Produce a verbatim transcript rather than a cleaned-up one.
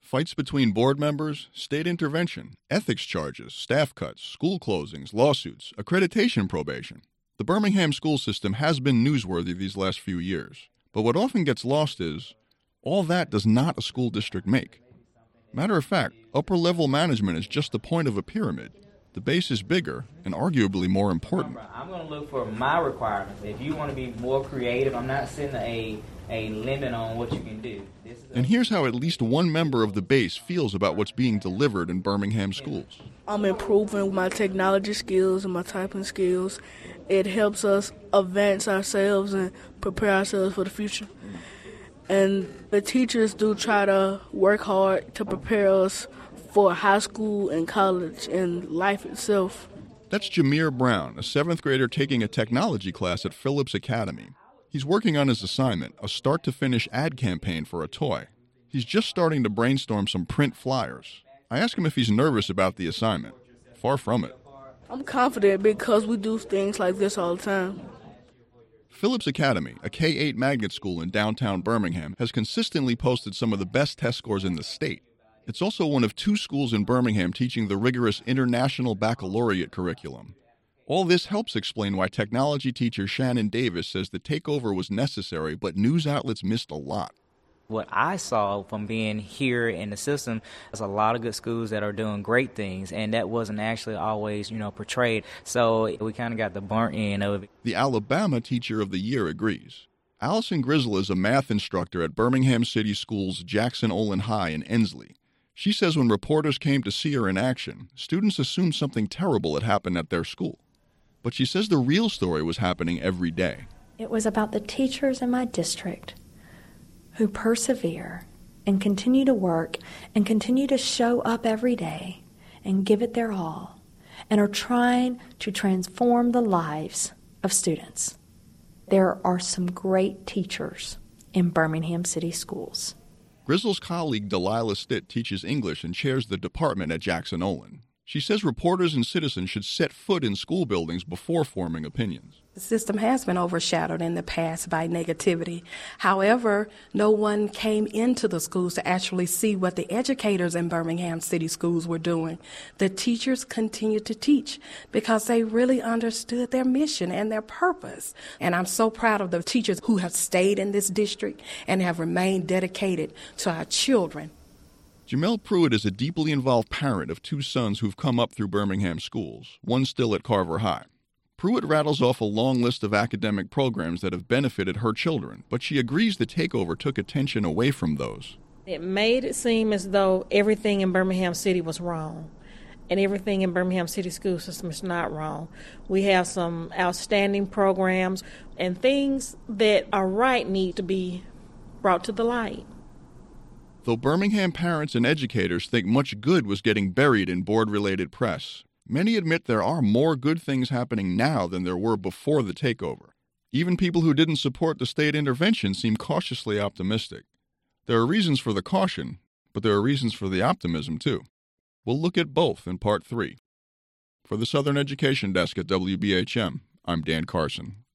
Fights between board members, state intervention, ethics charges, staff cuts, school closings, lawsuits, accreditation probation. The Birmingham school system has been newsworthy these last few years. But what often gets lost is, all that does not a school district make. Matter of fact, upper-level management is just the point of a pyramid. The base is bigger and arguably more important. I'm going to look for my requirements. If you want to be more creative, I'm not setting a, a limit on what you can do. This is a- And here's how at least one member of the base feels about what's being delivered in Birmingham schools. I'm improving my technology skills and my typing skills. It helps us advance ourselves and prepare ourselves for the future. And the teachers do try to work hard to prepare us for high school and college and life itself. That's Jameer Brown, a seventh grader taking a technology class at Phillips Academy. He's working on his assignment, a start-to-finish ad campaign for a toy. He's just starting to brainstorm some print flyers. I ask him if he's nervous about the assignment. Far from it. I'm confident because we do things like this all the time. Phillips Academy, a K eight magnet school in downtown Birmingham, has consistently posted some of the best test scores in the state. It's also one of two schools in Birmingham teaching the rigorous International Baccalaureate curriculum. All this helps explain why technology teacher Shannon Davis says the takeover was necessary, but news outlets missed a lot. What I saw from being here in the system is a lot of good schools that are doing great things, and that wasn't actually always, you know, portrayed. So we kind of got the burnt end of it. The Alabama Teacher of the Year agrees. Allison Grizzle is a math instructor at Birmingham City Schools Jackson Olin High in Ensley. She says when reporters came to see her in action, students assumed something terrible had happened at their school. But she says the real story was happening every day. It was about the teachers in my district who persevere and continue to work and continue to show up every day and give it their all and are trying to transform the lives of students. There are some great teachers in Birmingham City Schools. Grizzle's colleague Delilah Stitt teaches English and chairs the department at Jackson Olin. She says reporters and citizens should set foot in school buildings before forming opinions. The system has been overshadowed in the past by negativity. However, no one came into the schools to actually see what the educators in Birmingham City Schools were doing. The teachers continued to teach because they really understood their mission and their purpose. And I'm so proud of the teachers who have stayed in this district and have remained dedicated to our children. Jamel Pruitt is a deeply involved parent of two sons who've come up through Birmingham schools, one still at Carver High. Pruitt rattles off a long list of academic programs that have benefited her children, but she agrees the takeover took attention away from those. It made it seem as though everything in Birmingham City was wrong, and everything in Birmingham City school system is not wrong. We have some outstanding programs, and things that are right need to be brought to the light. Though Birmingham parents and educators think much good was getting buried in board-related press, many admit there are more good things happening now than there were before the takeover. Even people who didn't support the state intervention seem cautiously optimistic. There are reasons for the caution, but there are reasons for the optimism, too. We'll look at both in Part three. For the Southern Education Desk at W B H M, I'm Dan Carson.